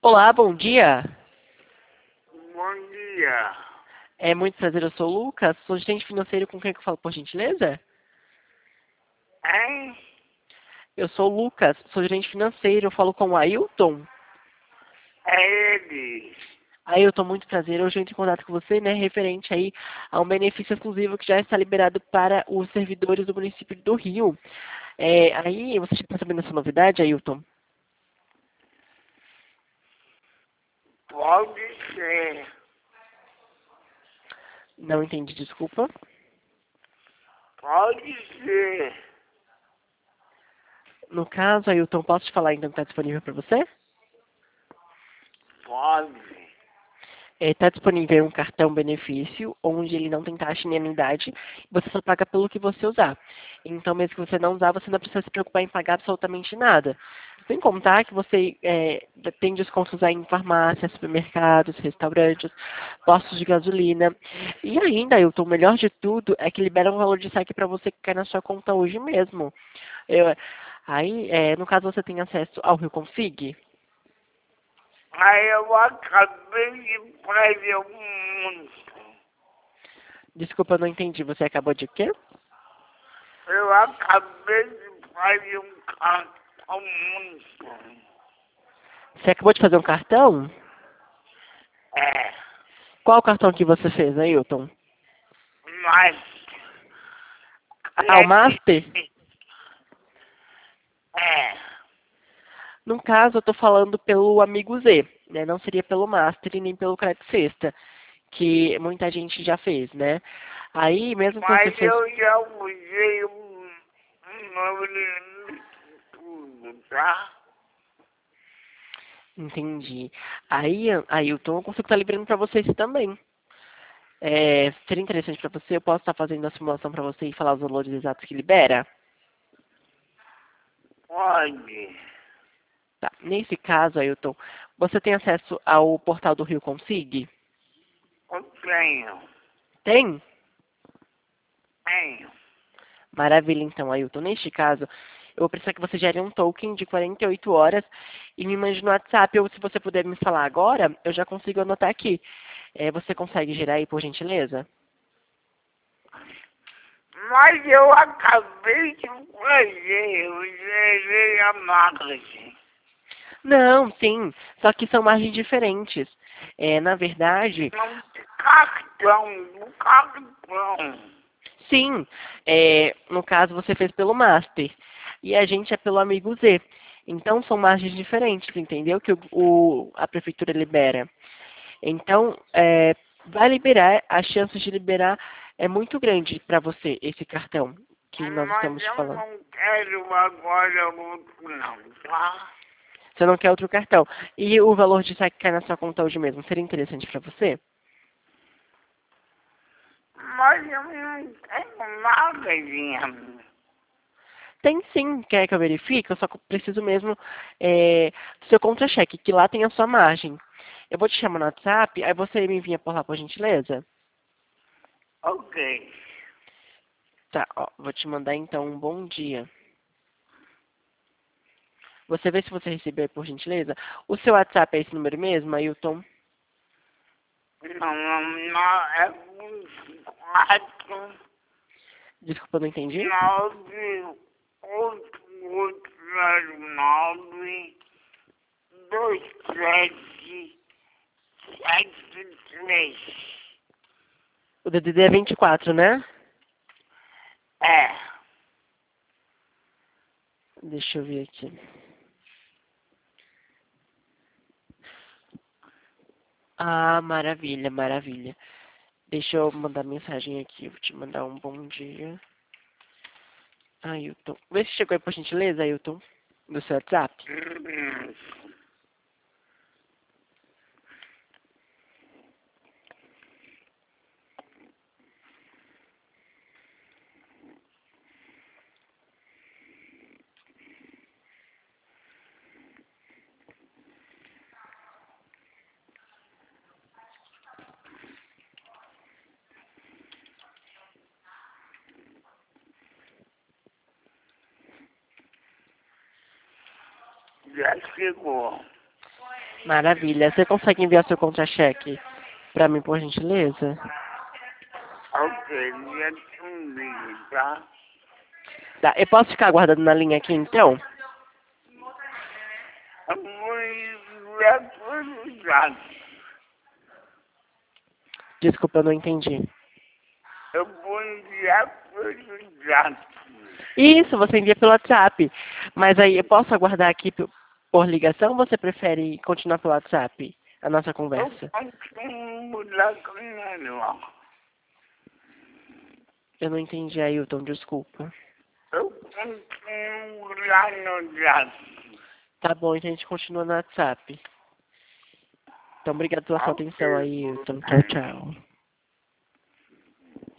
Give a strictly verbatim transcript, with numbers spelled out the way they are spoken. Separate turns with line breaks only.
Olá, bom dia.
Bom dia.
É muito prazer, eu sou o Lucas, sou gerente financeiro com quem que eu falo, por gentileza?
Hein?
Eu sou o Lucas, sou gerente financeiro, eu falo com o Ailton.
É ele.
Ailton, muito prazer, hoje eu entro em contato com você, né, referente aí a um benefício exclusivo que já está liberado para os servidores do município do Rio. É, aí, você já está sabendo dessa novidade, Ailton?
Pode ser.
Não entendi, desculpa.
Pode ser.
No caso, Ailton, posso te falar então que está disponível para você?
Pode.
Está disponível um cartão benefício, onde ele não tem taxa nem anuidade, você só paga pelo que você usar. Então, mesmo que você não usar, você não precisa se preocupar em pagar absolutamente nada. Sem contar que você é, tem descontos aí em farmácias, supermercados, restaurantes, postos de gasolina. E ainda, Ailton, o melhor de tudo é que libera um valor de saque para você que cai na sua conta hoje mesmo. Eu, aí, é, no caso, você tem acesso ao Rio Config?
Aí eu acabei de fazer um monstro.
Desculpa, eu não entendi. Você acabou de quê?
Eu acabei de fazer um cartão monstro.
Você acabou de fazer um cartão?
É.
Qual cartão que você fez, Ailton?
Mas.
Ah, o Master?
É.
No caso, eu estou falando pelo Amigo Z, né? Não seria pelo Master e nem pelo Credit Sexta, que muita gente já fez, né? Aí, mesmo que você
Mas
fez...
eu já usei um, um nome tudo, tá?
Entendi. Aí, Ailton, eu consigo estar liberando para vocês também. É, seria interessante para você, eu posso estar fazendo a simulação para você e falar os valores exatos que libera?
Pode.
Tá. Nesse caso, Ailton, você tem acesso ao portal do Rio Consig?
Eu tenho.
Tem?
Tenho.
Maravilha, então, Ailton. Neste caso, eu vou precisar que você gere um token de quarenta e oito horas e me mande no WhatsApp, ou se você puder me falar agora, eu já consigo anotar aqui. É, você consegue gerar aí, por gentileza?
Mas eu acabei de fazer. Eu gerei a margem.
Não, sim. Só que são margens diferentes. É, na verdade,
Não de cartão. Do cartão.
sim. É, no caso, você fez pelo Master. E a gente é pelo Amigo Z. Então, são margens diferentes, entendeu? Que o, o- a prefeitura libera. Então, é, vai liberar, as chances de liberar é muito grande para você, esse cartão que nós
Mas
estamos te
eu
falando.
não quero agora outro não, tá?
Você não quer outro cartão. E o valor de saque que cai na sua conta hoje mesmo, seria interessante para você?
Mas eu não tenho margem.
Tem sim, quer que eu verifique? Eu só preciso mesmo é, do seu contra-cheque, que lá tem a sua margem. Eu vou te chamar no WhatsApp, aí você me envia por lá, por gentileza?
Ok.
Tá, ó, vou te mandar então um bom dia. Você vê se você recebeu aí, por gentileza? O seu WhatsApp é esse número mesmo, Ailton?
Não, não, não, é um quatro,
Desculpa, não entendi.
nove, oito, oito, zero, nove, dois, sete, sete, três.
O D D D é vinte e quatro, né?
É.
Deixa eu ver aqui. Ah, maravilha, maravilha. Deixa eu mandar mensagem aqui. Vou te mandar um bom dia. Ailton. Vê se chegou aí, por gentileza, Ailton. No seu WhatsApp.
Hum, Já chegou.
Maravilha. Você consegue enviar seu contra-cheque para mim, por gentileza?
Ok, já te envio, tá?
Tá, eu posso ficar aguardando na linha aqui, então?
Eu vou enviar por zap.
Desculpa, eu não entendi.
Eu vou enviar por zap.
Isso, você envia pelo WhatsApp. Mas aí, eu posso aguardar aqui por, por ligação ou você prefere continuar pelo WhatsApp, a nossa
Eu
conversa?
continuo lá com ela.
Eu não entendi, Ailton, desculpa.
Eu continuo lá no zap.
Tá bom, então a gente continua no WhatsApp. Então, obrigado pela sua atenção,
Ok,
Ailton. Tchau, tchau.